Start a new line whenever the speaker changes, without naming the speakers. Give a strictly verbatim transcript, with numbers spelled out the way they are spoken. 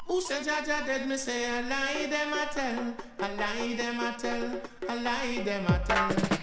Who said Jaja dead? Me say a lie them a tell, a lie them a tell, a lie them a tell.